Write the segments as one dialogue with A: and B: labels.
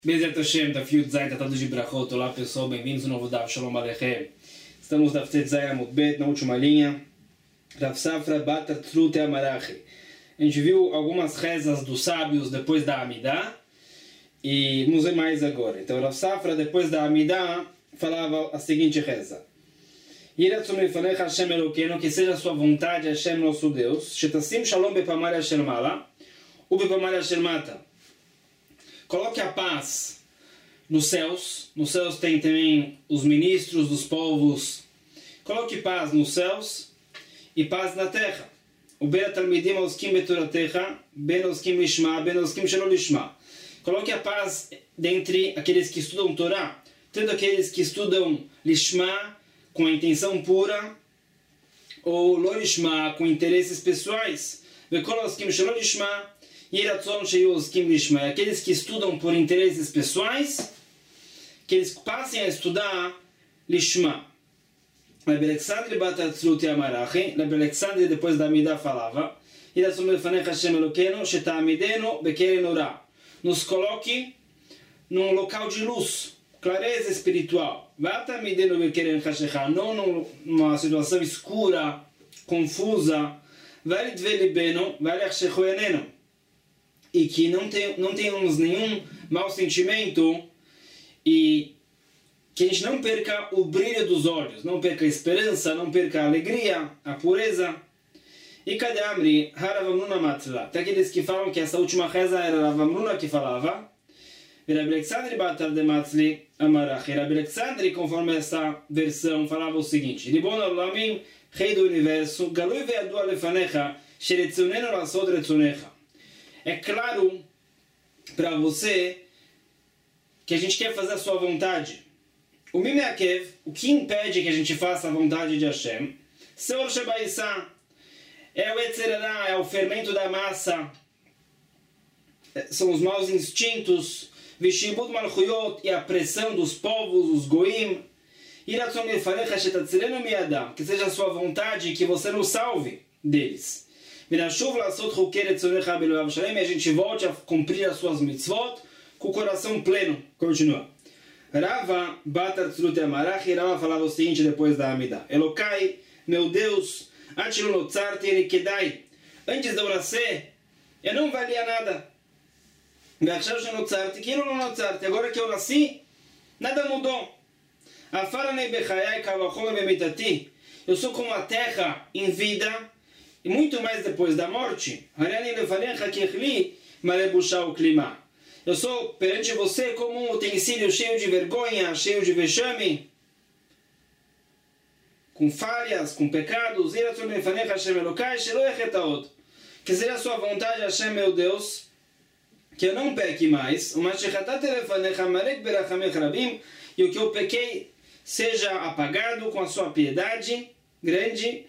A: Bezerra Hashem, Daf Yud Zayin, Tratado de Brachot. Olá pessoal, bem-vindos ao novo Daf Shalom Aleichem. Estamos Daf Tet Zayin Amud Bet, na última linha. Rav Safra Batar Tzrut Amarachi. A gente viu algumas rezas dos sábios depois da Amidah e vamos ver mais agora. Então Rav Safra, depois da Amidah, falava a seguinte reza: Yiratzum Lefanecha Hashem Elokeinu, que seja a sua vontade, Hashem nosso Deus, Shetassim Shalom Bepamar Asher Mala, Ubepamar Asher Mata. Coloque a paz nos céus. Nos céus tem também os ministros dos povos. Coloque paz nos céus e paz na terra. O Ben Talmidim Oskim Beturatecha, Ben Oskim Lishma, Ben Oskim Shelo Lishma. Coloque a paz dentre aqueles que estudam Torá, tanto aqueles que estudam Lishma com a intenção pura, ou Lo Lishma com interesses pessoais. Vekol Oskim Shelo Lishma. Aqueles que estudam por interesses pessoais, que eles passem a estudar Lishma. Rabbi Alexandre Batar Tzrut Amarachi, Rabbi Alexandre depois da Amidah falava: nos coloque num local de luz, clareza espiritual. Não numa situação escura, confusa. E que não tenhamos nenhum mau sentimento e que a gente não perca o brilho dos olhos, não perca a esperança, não perca a alegria, a pureza. E cadê Amri? Haravamnuna matla. Tem aqueles que falam que essa última reza era Ravamnuna que falava. E Rabbi Alexandre Batar de Matzli Amarach. Rabbi Alexandre, conforme essa versão, falava o seguinte: Ribon Olamim, Rei do Universo, Galui ve'adu alefanecha, sheretzonenu lasod retzonecha. É claro para você que a gente quer fazer a sua vontade. O Mimeakev, o que impede que a gente faça a vontade de Hashem, Seor Shebaissá, é o Etzerará, é o fermento da massa, são os maus instintos, Vishibud Malchuyot, e a pressão dos povos, os Goim, Iratzon Lefanecha Shetatzerenu Miadam, que seja a sua vontade e que você nos salve deles. E a gente volte a cumprir as suas mitzvot com o coração pleno. Continua. Rava Batar Tzrut Amarachi. Rava falava o seguinte depois da Amidah: Elokai, meu Deus, antes de eu nascer, eu não valia nada. Agora que eu nasci, nada mudou. Eu sou como a terra em vida, e muito mais depois da morte. Eu sou perante você como um utensílio cheio de vergonha, cheio de vexame, com falhas, com pecados. Que seja a sua vontade, Hashem, meu Deus, que eu não peque mais. E o que eu pequei seja apagado com a sua piedade grande.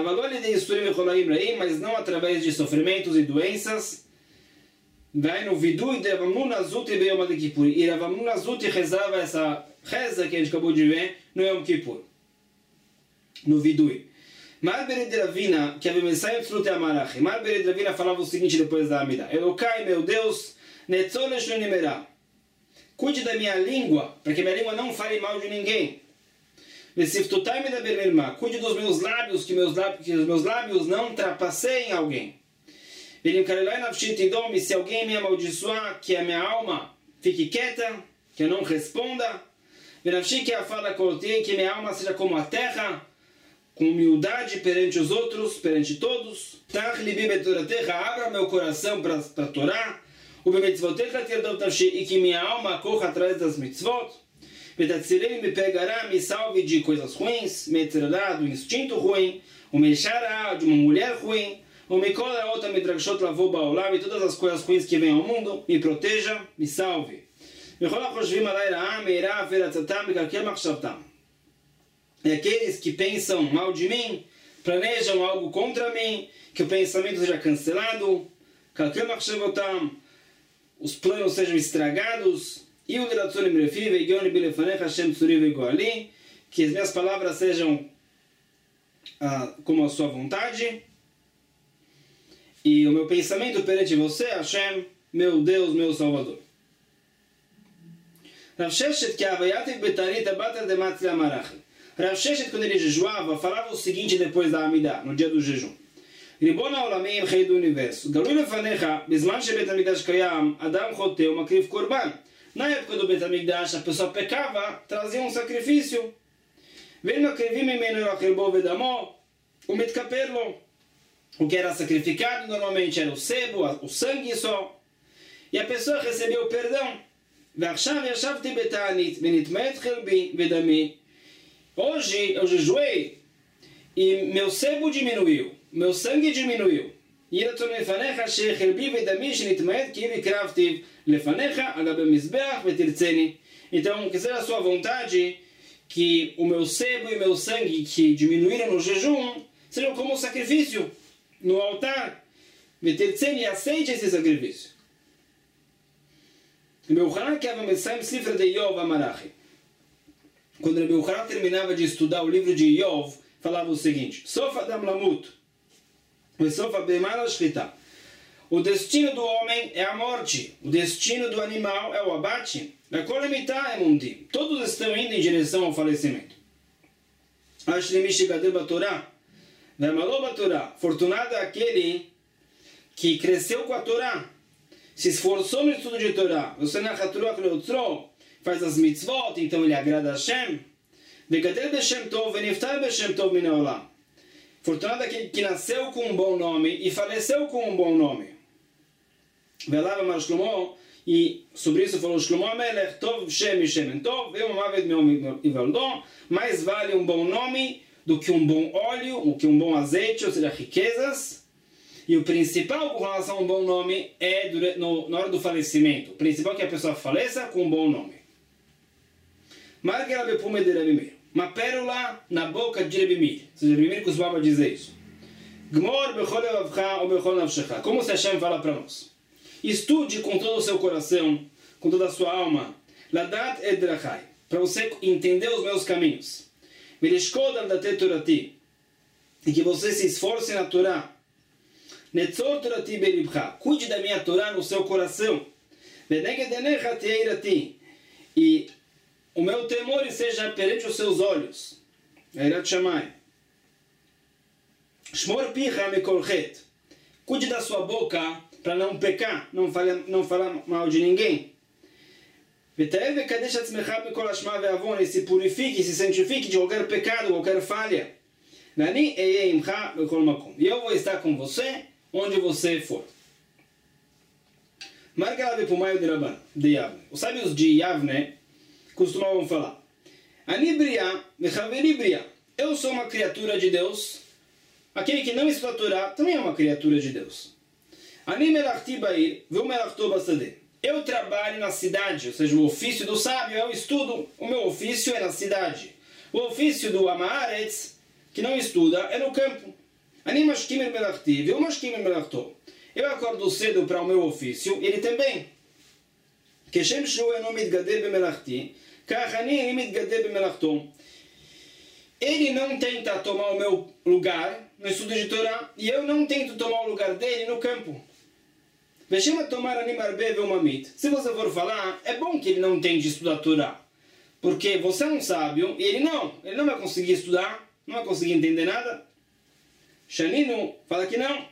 A: Mas não através de sofrimentos e doenças. Vai no Vidu e Ravamnuna Zut e Beyom Kippur. E Ravamnuna Zut rezava essa reza que a gente acabou de ver no Yom Kippur, no Vidui. Marbered Ravina, que a Bemessai Tzrut Amarachi. Marbered Ravina falava o seguinte depois da Amidah: Elokai, meu Deus, Netzolesh Nunimerá. Cuide da minha língua, para que minha língua não fale mal de ninguém. Cuide dos meus lábios, que os meus lábios não trapaceiem alguém. Se alguém me amaldiçoar, que a minha alma fique quieta, que eu não responda. Que minha alma seja como a terra, com humildade perante os outros, perante todos. Abra meu coração para a Torá. E que minha alma corra atrás das mitzvot. Me pegará, me salve de coisas ruins, me tirará do instinto ruim, o me deixará de uma mulher ruim, o me cola outra me dragshot lavou baolam, e todas as coisas ruins que vêm ao mundo, me proteja, me salve. E aqueles que pensam mal de mim, planejam algo contra mim, que o pensamento seja cancelado, os planos sejam estragados, que as minhas palavras sejam como a sua vontade, e o meu pensamento perante você, Hashem, meu Deus, meu Salvador. Rav Sheshet que avayativ betanit abatar de matria marach. Rav Sheshet, quando ele jejuava, falava o seguinte depois da Amidah, no dia do jejum. Ribon haolamim, rei do universo. Galui lefanecha, bisman shebet hamikdash kayam, adam choteu makriv korban. Na época do Bet HaMikdash, a pessoa pecava, trazia um sacrifício. Vem makrivim imenu lachirbo vedamo, o mitkaperlo. O que era sacrificado normalmente era o sebo, o sangue só. E a pessoa recebeu o perdão. Hoje eu jejuei e meu sebo diminuiu, meu sangue diminuiu. Então, que seja a sua vontade que o meu sebo e meu sangue que diminuíram no jejum sejam como um sacrifício no altar. E aceite esse sacrifício. Quando Rebbe Yochanan terminava de estudar o livro de Iov, falava o seguinte: Sof Adam Lamut, Sof Abemar Ashchita. O destino do homem é a morte, o destino do animal é o abate. Todos estão indo em direção ao falecimento. Fortunado é aquele que cresceu com a Torá, se esforçou no estudo de Torá, faz as mitzvot, então ele agrada a Hashem. Fortunado é aquele que nasceu com um bom nome e faleceu com um bom nome. E sobre isso falou Shlomo Amelech, Tov Shem Shem Tov, mais vale um bom nome do que um bom óleo, do que um bom azeite, ou seja, riquezas. E o principal com relação a um bom nome é na hora do falecimento. O principal é que a pessoa faleça com um bom nome. Marga Bepume de Rebbe Meir. Uma pérola na boca de Rebbe Meir. Ou seja, Rebbe Meir costumava dizer isso. Gmor bechol levavcha ou bechol nafshecha. Como se Hashem fala para nós? Estude com todo o seu coração, com toda a sua alma. Ladat edrachai. Para você entender os meus caminhos. Velishkod aldatet torati. E que você se esforce na Torá. Netzor torati belibcha. Cuide da minha Torá no seu coração. Veneged enecha teirati. E o meu temor seja perante os seus olhos. Eirat Shammai. Shmor picha mikol chet. Cuide da sua boca para não pecar, não falar mal de ninguém. Vetaev vekadesh atzmecha mikol hashma ve'avon. E se purifique, se santifique de qualquer pecado, qualquer falha. Vani eyeh imcha bechol makom. E eu vou estar com você onde você for. Marga lave pumaio de Yavne. Os sábios de Yavne costumavam falar: Ani bria, mechaveri bria. Eu sou uma criatura de Deus. Aquele que não estuda a Torá também é uma criatura de Deus. Ani melachti ba'ir, veu melachto basadeh. Eu trabalho na cidade, ou seja, o ofício do sábio é o estudo. O meu ofício é na cidade. O ofício do Amaretz, que não estuda, é no campo. Ani mashkim melachti, veu mashkim melachto. Eu acordo cedo para o meu ofício, ele também. Keshem shu eno mitgader bemelachti, kach ani mitgader bemelachto. Ele não tenta tomar o meu lugar no estudo de Torá, e eu não tento tomar o lugar dele no campo. Se você for falar, é bom que ele não tente estudar Torá, porque você é um sábio e ele não vai conseguir estudar, não vai conseguir entender nada. Shaninu fala que não.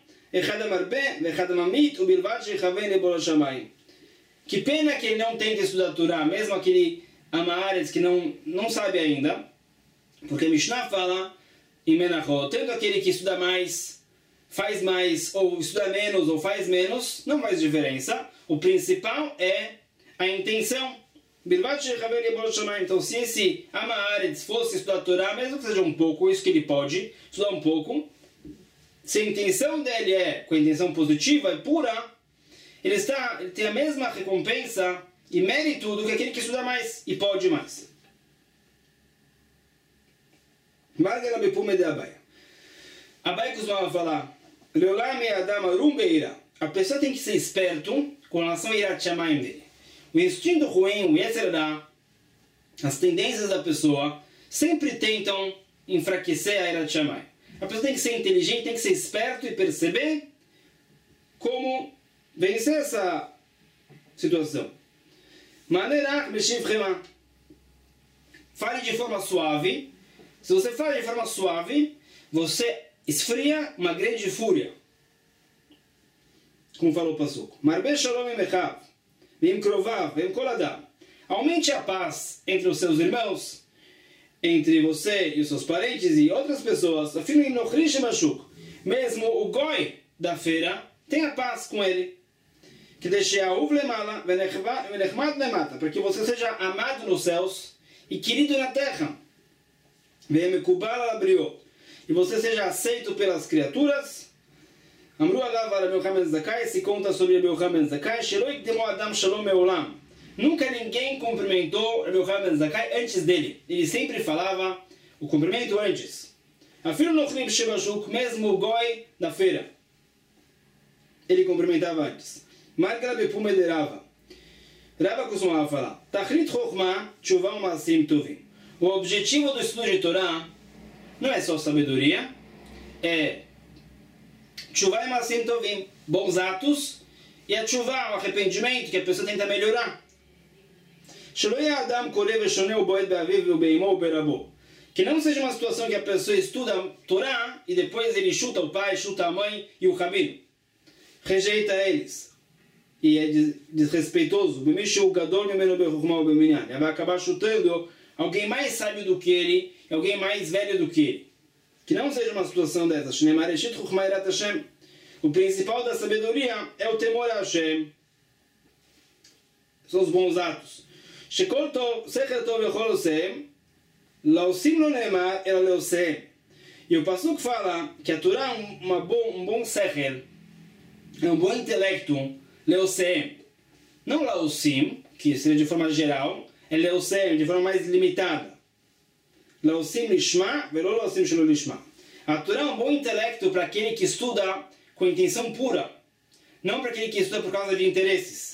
A: Que pena que ele não tenta estudar Torá, mesmo aquele Amaretz que não sabe ainda, porque Mishnah fala em Menachot, tanto aquele que estuda mais, faz mais, ou estuda menos, ou faz menos, não faz diferença. O principal é a intenção. Então, se esse Amaretz fosse estudar a Torá, mesmo que seja um pouco, isso que ele pode, estudar um pouco, se a intenção dele é com a intenção positiva e pura, ele tem a mesma recompensa e mérito do que aquele que estuda mais e pode mais. Marga la bepume de Abai. Abai costumava falar: Leolam Adam arum beira. A pessoa tem que ser esperto com relação a Yirat Shamayim dele. O instinto ruim, o Yetzer Hara, as tendências da pessoa sempre tentam enfraquecer a Yirat Shamayim. A pessoa tem que ser inteligente, tem que ser esperto e perceber como vencer essa situação. Manerach beshiv chema. Fale de forma suave. Se você fala de forma suave, você esfria uma grande fúria. Como falou o Passuco. Marbe shalom emechav, vim krovav, vim koladam. Aumente a paz entre os seus irmãos, entre você e os seus parentes e outras pessoas. Mesmo o goi da feira, tenha paz com ele. Que deixe a uv lemala, venechmat lemata, para que você seja amado nos céus e querido na terra. E você seja aceito pelas criaturas. Amru alav Rabbi Yochanan Zakkai, se conta sobre Rabbi Yochanan Zakkai, Sheloi kdemo adam shalom me'olam. Nunca ninguém cumprimentou Rabbi Yochanan Zakkai antes dele. Ele sempre falava o cumprimento antes. Afilo nochlim shebashuk, mesmo o goi da feira. Ele cumprimentava antes. Marga Rabbi Puma de Rava. Rava costumava falar, Tachlit chokhmah tshuva u'maasim tovim. O objetivo do estudo de Torá não é só sabedoria, é tshuva e maasim tovim, bons atos, e a tshuva, o arrependimento, que a pessoa tenta melhorar. Que não seja uma situação que a pessoa estuda a Torá e depois ele chuta o pai, chuta a mãe e o rabino. Rejeita eles. E é desrespeitoso. Ele vai acabar chutando alguém mais sábio do que ele, alguém mais velho do que ele. Que não seja uma situação dessa. O principal da sabedoria é o temor a Hashem. São os bons atos. E o Passuco fala que a Torá é um bom secher, é um bom intelecto, leosem. Não laosim, que seria de forma geral, é leosem, de forma mais limitada. Laosim lishma, velo laosim shelo lishma. A Torá é um bom intelecto para aquele que estuda com intenção pura, não para aquele que estuda por causa de interesses.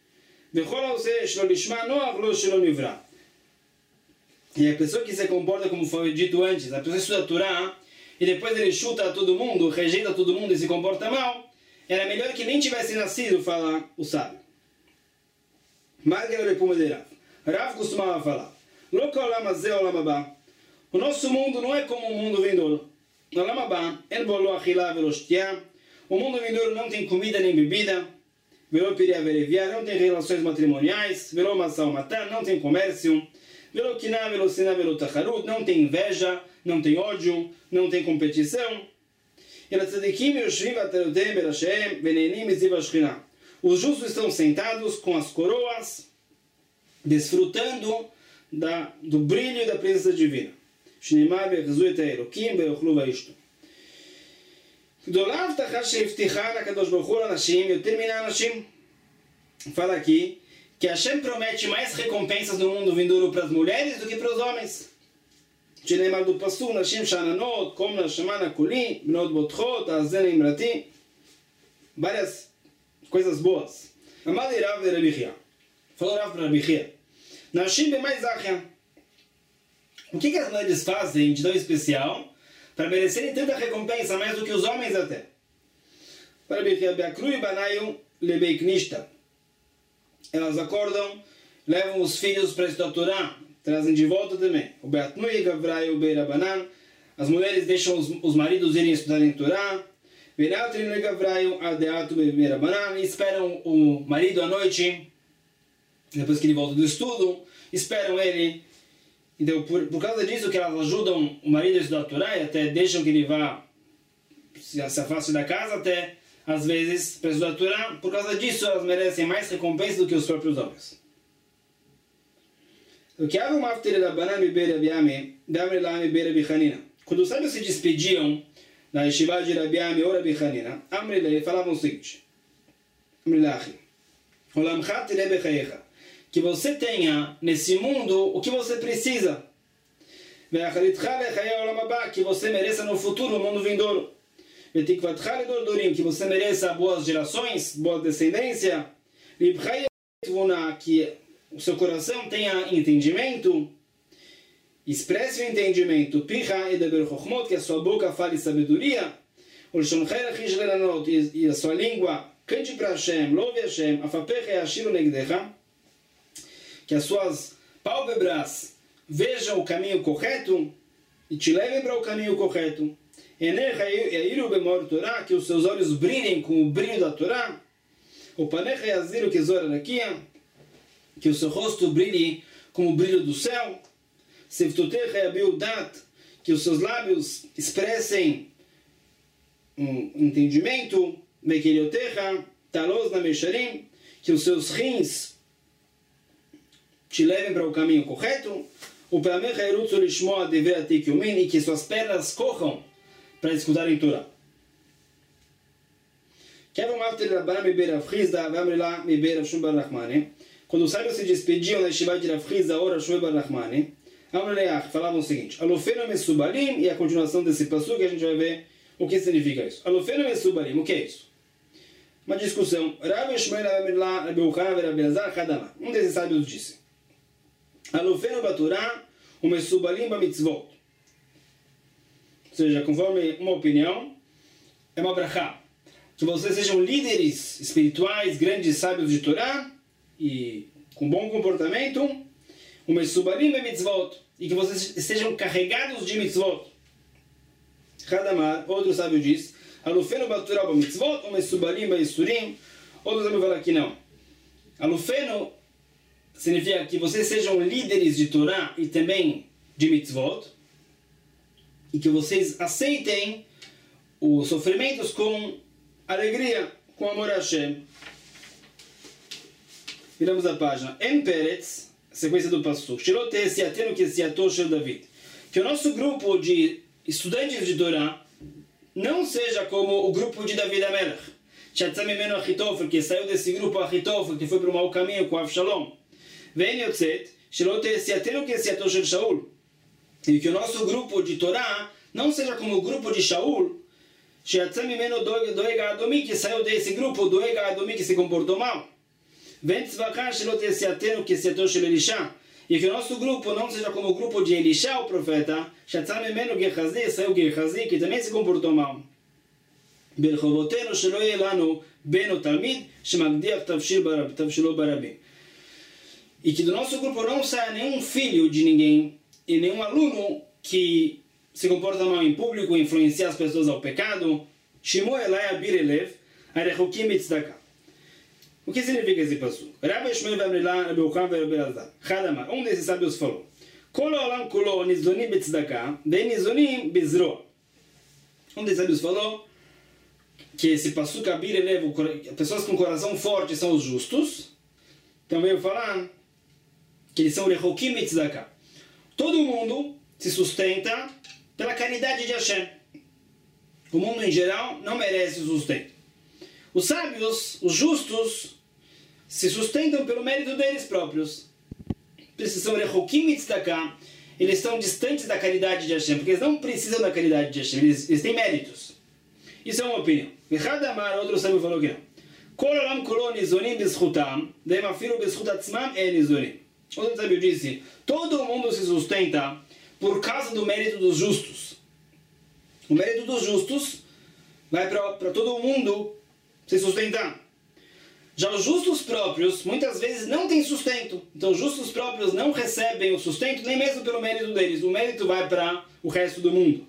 A: E a pessoa que se comporta como foi dito antes, a pessoa estuda a Torá e depois ele chuta todo mundo, rejeita todo mundo e se comporta mal, era melhor que nem tivesse nascido, fala o sábio. Rav costumava falar, o nosso mundo não é como o mundo vindouro. O mundo vindouro não tem comida nem bebida, não tem relações matrimoniais, não tem comércio, não tem inveja, não tem ódio, não tem competição. Os justos estão sentados com as coroas, desfrutando do brilho da presença divina. Fala aqui que Hashem promete mais recompensas no mundo vindouro para as mulheres do que para os homens. Do Passuco, Nashim Shananot, Kom Nashamana Kuli, Bnot Botchot, Azen Imrati, várias coisas boas. Amali Rav de Rabbi Chia. Falou Rav para Rabbi Chia. Nashim Bemai Zachia. O que as mulheres fazem de tão especial para merecerem tanta recompensa, mais do que os homens até? Para Rabbi Chia, Beakrui Banayu Lebei Knishta. Elas acordam, levam os filhos para estudar a Torá, trazem de volta também. O Beatnui Gavrai o Beirabanan. As mulheres deixam os maridos irem estudar em Torá. Veratrin Gavrai o Adeatu Beirabanan. E esperam o marido à noite, depois que ele volta do estudo, esperam ele. Então, por causa disso que elas ajudam o marido a estudar a Torá e até deixam que ele vá, se afaste da casa até, às vezes, para estudar a Torá. Por causa disso, elas merecem mais recompensa do que os próprios homens. Quando os sábios se despediam da Yeshiva de Rabi Ami ou Rabi Hanina, falavam o seguinte: que você tenha nesse mundo o que você precisa, que você mereça no futuro, no mundo vindouro, que você mereça boas gerações, boa descendência, que o seu coração tenha entendimento, expresse o entendimento, que a sua boca fale sabedoria, e a sua língua cante para Hashem, louve Hashem, que as suas pálpebras vejam o caminho correto e te levem para o caminho correto. Que os seus olhos brilhem com o brilho da Torá. Que o seu rosto brilhe com o brilho do céu. Que os seus lábios expressem um entendimento. Que os seus rins te levem para o caminho correto. E que suas pernas corram para escutar em Torá. Quando os sábios se despediam da Yeshiva de Rav Chizda ou Rav Shmuel bar Nachmani, falavam o seguinte: Alofenu mesubalim, e a continuação desse passuque a gente vai ver o que significa isso. Alofenu mesubalim, o que é isso? Uma discussão. Rav Shmuel, Rav Yochanan e Rav Elazar Hadamar. Um desses sábios disse: Alofenu baturá, o mesubalim ba mitzvot. Ou seja, conforme uma opinião, é uma brachá. Que vocês sejam líderes espirituais, grandes sábios de Torá, e com bom comportamento, o mesubalim be mitzvot, e que vocês estejam carregados de mitzvot. Hadamar, outro sábio diz, alufeno baturá be mitzvot, o mesubalim be isurim. Outro sábio fala que não. Alufeno significa que vocês sejam líderes de Torá e também de mitzvot, e que vocês aceitem os sofrimentos com alegria, com amor a Hashem. Viramos a página. Em Peretz, sequência do Passuk. Que o nosso grupo de estudantes de Torá não seja como o grupo de David Amelech. Que saiu desse grupo Achitofel, que foi para o mau caminho com Avshalom. E que o nosso grupo de Torá não seja como o grupo de Shaul, que saiu desse grupo, que se comportou mal. E que o nosso grupo não seja como o grupo de Elisha, o profeta, saiu Gehazi, que também se comportou mal. E que do nosso grupo não saia nenhum filho de ninguém e nenhum aluno que se comporta mal em público, influencia as pessoas ao pecado. O que significa esse passo? Rabbi Shmuel Rabbi Yochanan e Rabbi Elazar. Hadamar, um desses sábios falou: um desses sábios falou que esse passo Abir eleva, pessoas com coração forte são os justos. Também veio falar que eles são Rechokim Mitzdaka. Todo mundo se sustenta pela caridade de Hashem. O mundo em geral não merece o sustento. Os sábios, os justos, se sustentam pelo mérito deles próprios. Precisam Rechokim Mitzdaka. Eles estão distantes da caridade de Hashem, porque eles não precisam da caridade de Hashem, eles têm méritos. Isso é uma opinião. Hadamar, outro sábio falou que não. Outro sábio disse: todo mundo se sustenta por causa do mérito dos justos. O mérito dos justos vai para todo mundo se sustentar. Já os justos próprios muitas vezes não têm sustento. Então os justos próprios não recebem o sustento nem mesmo pelo mérito deles. O mérito vai para o resto do mundo.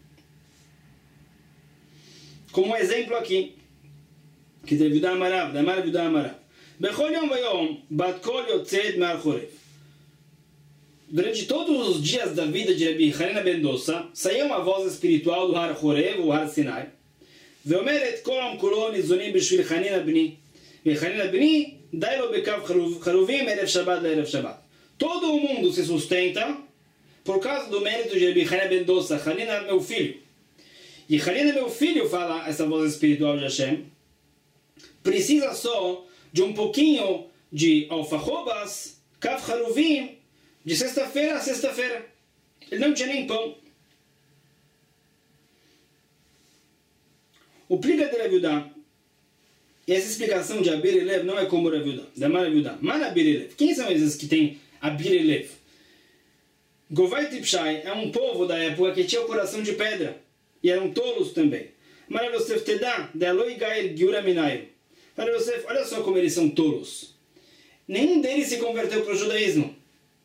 A: Como um exemplo aqui, que teve Yudá Amarav, Yudá Amarav. Bechol Yom Vayom, Bat Kol Yotzed Mar Chorev. Durante todos os dias da vida de Rabbi Hanina ben Dosa, saía uma voz espiritual do Har Chorev, o Har Sinai. ואומרת כל עם כולו ניזונים בשביל חנינא בני. וחנינא בני די לו בקו חרובים ערב שבת לערב שבת. Todo o mundo se sustenta por causa do mérito de Rabbi Hanina ben Dosa. Hanina é meu filho. E Hanina, meu filho, fala essa voz espiritual de Hashem, precisa só de um pouquinho de alfarrobas, kav haruvim, de sexta-feira a sexta-feira. Ele não tinha nem pão. O pliga de Rav Yudá, e essa explicação de Abir Elev não é como Rav Yudá, da Mar Rav Yudá. Mar Abir Elev. Quem são esses que têm Abir Elev? Govai Tipshai é um povo da época que tinha o coração de pedra, e eram tolos também. Mar Yosef Tedá, de Aloi Gael Giura Minayo. Para Yosef, olha só como eles são tolos. nenhum deles se converteu para o judaísmo.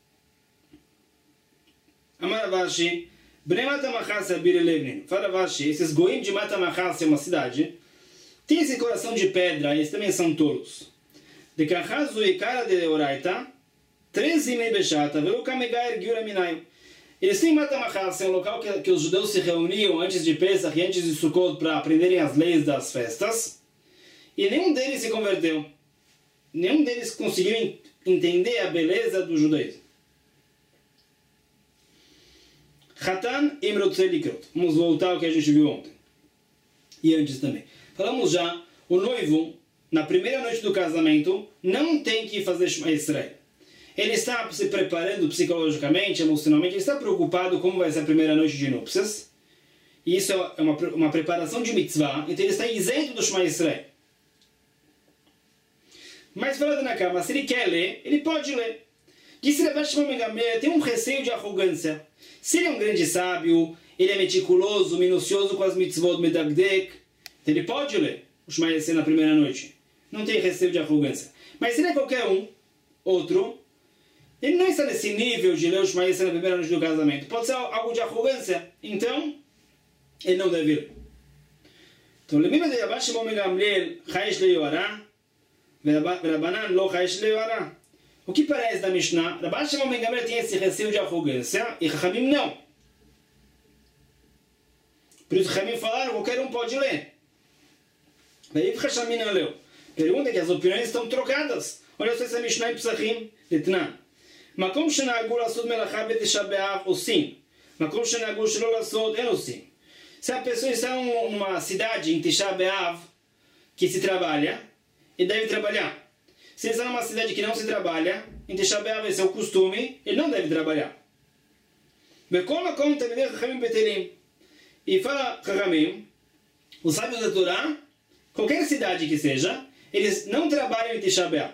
A: Amar Ravashi, Bnei Matamachas Abir Levnin. Fala Ravashi, esses goim de Matamachas, é uma cidade, tem esse coração de pedra, eles também são tolos. De Kachazu e Kara de Oraita, 13 Bechata, Velo Kamegair Giura Minaim. Eles têm Matamachas, é um local que os judeus se reuniam antes de Pesach e antes de Sukkot para aprenderem as leis das festas. E nenhum deles se converteu. Nenhum deles conseguiu entender a beleza do judaísmo. Chatan Imrotze Likrot. Vamos voltar ao que a gente viu ontem. E antes também. Falamos já, o noivo, na primeira noite do casamento, não tem que fazer Shema Israel. Ele está se preparando psicologicamente, emocionalmente, ele está preocupado como vai ser a primeira noite de núpcias. E isso é uma preparação de mitzvah, então ele está isento do Shema Israel. Mas falando na cama, se ele quer ler, ele pode ler. Disse Rabbi Shimon ben Gamliel, tem um receio de arrogância. Se ele é um grande sábio, ele é meticuloso, minucioso com as mitzvot medagdek, então ele pode ler o Shema Israel na primeira noite. Não tem receio de arrogância. Mas se ele é qualquer outro, ele não está nesse nível de ler o Shema Israel na primeira noite do casamento. Pode ser algo de arrogância. Então, ele não deve ler. Então, lembrando de Rabbi Shimon ben Gamliel, Chaish Leyorah, Rabanan lo Chaish Leyorah. O que parece da Mishnah? Rabbi Shimon ben Gamliel tem esse receio de arrogância e Chachamim não. Por isso Chachamim falaram, qualquer um pode ler. Daí Chachamim não leu. Pergunta que as opiniões estão trocadas. Olha só essa Mishnah em Pesachim, Etnan. Makom shenagul asod melachá betesha be'av osim. Makom shenagul shelo asod en osim. Se a pessoa está numa cidade em Tisha B'Av que se trabalha, ele deve trabalhar. Se ele está numa cidade que não se trabalha, em Tisha B'Av esse é o costume, ele não deve trabalhar. E fala Chachamim, os sábios da Torá, qualquer cidade que seja, eles não trabalham em Tisha B'Av.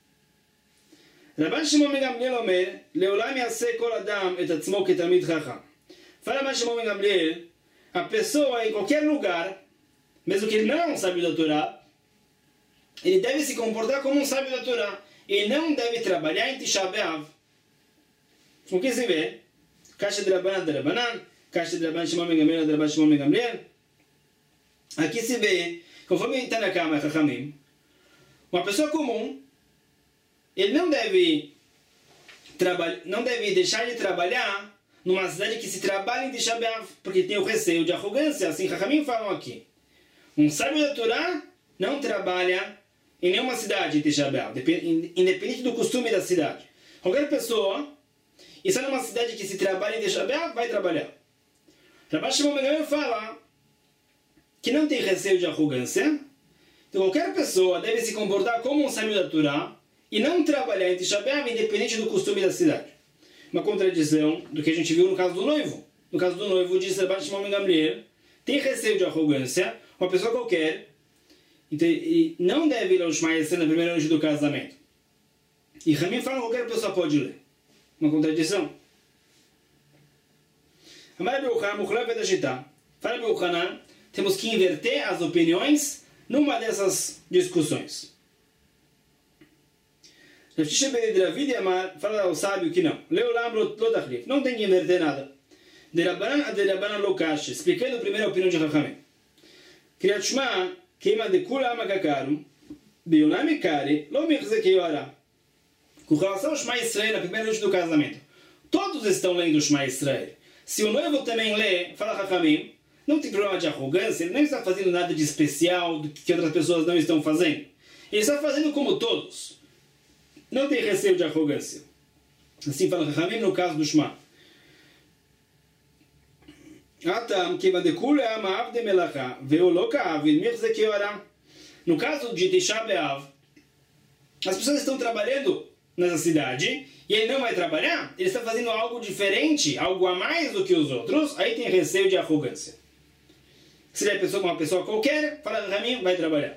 A: Rabbi Shimon ben Gamliel omer, Leolam yaseh kol adam et atzmo ketalmid chacham. Fala Rabbi Shimon ben Gamliel, a pessoa em qualquer lugar, mesmo que ele não é um sábio da Torá, ele deve se comportar como um sábio da Torá. Ele não deve trabalhar em Tisha B'Av. O que se vê? Kasha de Rabanan, Kasha de Rabbi Shimon ben Gamliel, de Rabbi Shimon ben Gamliel. Aqui se vê, conforme está na cama, Chachamim, uma pessoa comum, ele não deve deixar de trabalhar numa cidade que se trabalha em Tisha B'Av, porque tem o receio de arrogância, assim Chachamim falam aqui. Um sábio da Torá não trabalha em nenhuma cidade em Tisha B'Av, independente do costume da cidade. Qualquer pessoa está numa cidade que se trabalha em Tisha B'Av, vai trabalhar. Rabbi Shimon ben Gamliel fala que não tem receio de arrogância, então qualquer pessoa deve se comportar como um sábio da Torá e não trabalhar em Tisha B'Av, independente do costume da cidade. Uma contradição do que a gente viu no caso do noivo. No caso do noivo, diz Rabbi Shimon ben Gamliel, tem receio de arrogância, uma pessoa qualquer, então, e não deve ir ao Shema Israel na primeira noite do casamento. E Ramim fala que qualquer pessoa pode ler. Uma contradição. Amar Beuchan, Mukhla Vedashita. Fala Beuchanan, temos que inverter as opiniões numa dessas discussões. Fala ao sábio que não. Não tem que inverter nada. De Rabbanan Lokash, explicando primeiro a opinião de Chachamim. Kriyat Shema, Keima de Kula Makakaru, Beyonam Ikari, Lo Michze Keyora. Com relação ao Shema Israel, na primeira noite do casamento, todos estão lendo o Shema Israel. Se o noivo também lê, fala Chachamim, não tem problema de arrogância, ele não está fazendo nada de especial do que outras pessoas não estão fazendo. Ele está fazendo como todos. Não tem receio de arrogância. Assim fala Chachamim no caso do Shema. No caso de Tisha B'Av, as pessoas estão trabalhando nessa cidade e ele não vai trabalhar, ele está fazendo algo diferente, algo a mais do que os outros, aí tem receio de arrogância. Se ele é uma pessoa qualquer, fala Chachamim, vai trabalhar.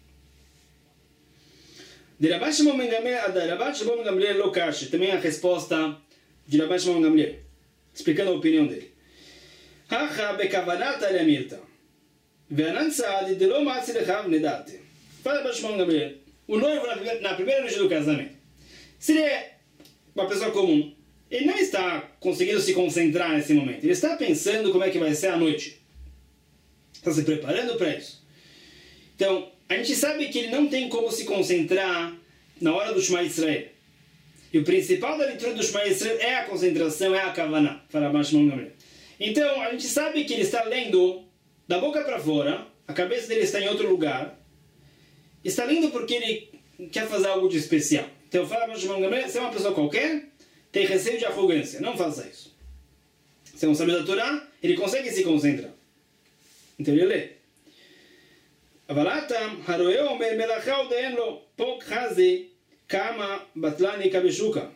A: De Rabbi Shimon ben Gamliel Lokash, também a resposta de Rabbi Shimon ben Gamliel, explicando a opinião dele. Hacha bekavanata lemirta, ve'anan saad de lo matzi lechav nedate. Fala Rabbi Shimon ben Gamliel, o noivo na primeira noite do casamento, Se ele é uma pessoa comum, ele não está conseguindo se concentrar nesse momento. Ele está pensando como é que vai ser a noite. Está se preparando para isso. Então, a gente sabe que ele não tem como se concentrar na hora do Shema Israel. E o principal da leitura do Shema Israel é a concentração, é a Kavanah. Então, a gente sabe que ele está lendo da boca para fora, a cabeça dele está em outro lugar. Está lendo porque ele quer fazer algo de especial. Então, se é uma pessoa qualquer, tem receio de arrogância. Não faça isso. Se é um sábio da Torá, ele consegue se concentrar. Então ele lê. Avalatam, haroeu, melachau deemlo, pok haze, kama, batlani, kabeshuka.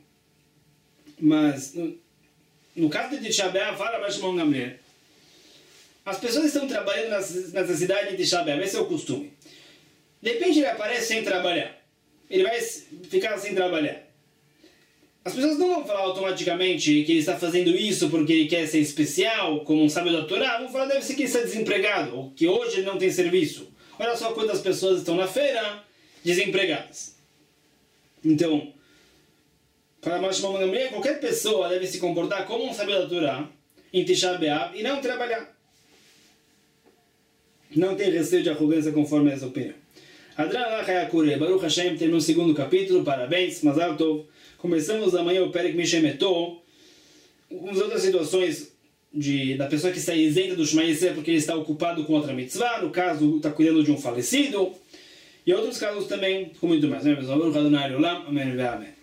A: Mas, no caso de Tisha B'Av, fala Rav Shimon Gamliel, as pessoas estão trabalhando nessa cidade de Tisha B'Av, esse é o costume. De repente ele aparece sem trabalhar. Ele vai ficar sem trabalhar. As pessoas não vão falar automaticamente que ele está fazendo isso porque ele quer ser especial, como um sábio da Torá. Vão falar, deve ser que ele está desempregado, ou que hoje ele não tem serviço. Olha só quantas pessoas estão na feira desempregadas. Então, para Rav Shimon Gamliel, qualquer pessoa deve se comportar como um sábio da Torá em Tisha B'Av e não trabalhar. Não tem receio de arrogância conforme essa opinião. Adran Lachayakure, Baruch Hashem, terminou o segundo capítulo, parabéns, Mazal Tov. Começamos amanhã o Perek Mishemeto, umas outras situações da pessoa que está isenta do Shema Yisrael porque ele está ocupado com outra mitzvah, no caso, está cuidando de um falecido, e outros casos também, com muito mais. Amém.